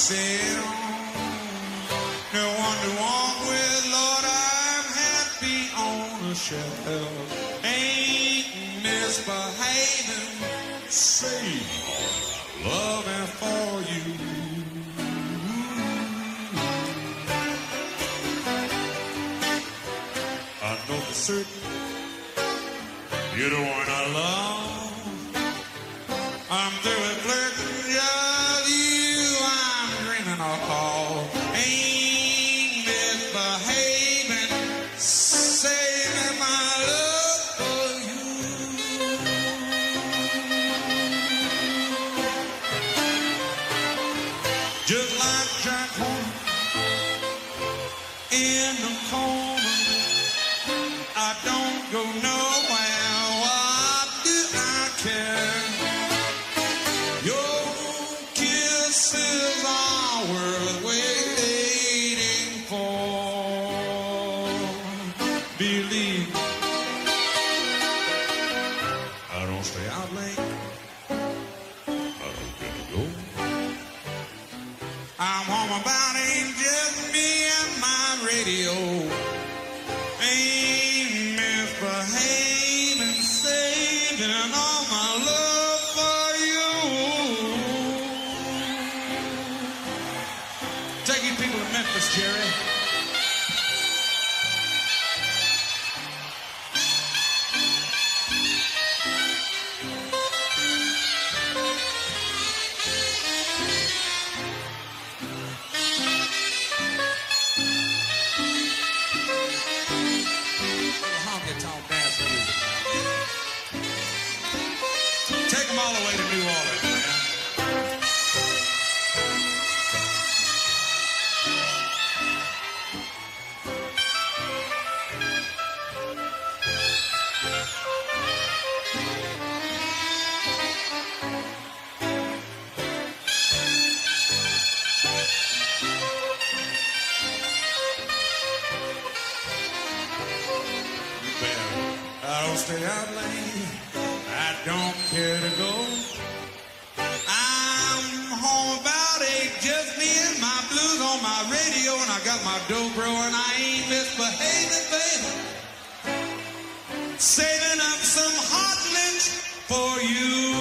myself. No one to walk with, Lord, I'm happy on a shelf. Ain't misbehaving, say loving for you. I know for certain you're the one I love. I'm through with flirting, just you I'm dreaming of. Ain't misbehaving, saving my love for you. Just like Jack Horner in the corner, I don't go nowhere. What do I care? Your kisses are worth waiting for. Believe me, I don't stay out late. I don't get to go. I'm home about ain't just me and my radio. Ain't misbehaving, saving all my love for you. Take you people to Memphis, Jerry. Take them all the way to New Orleans, man. I don't stay out late. I don't care to go. I'm home about 8, just me and my blues on my radio, and I got my dobro, and I ain't misbehaving, baby. Saving up some hot links for you.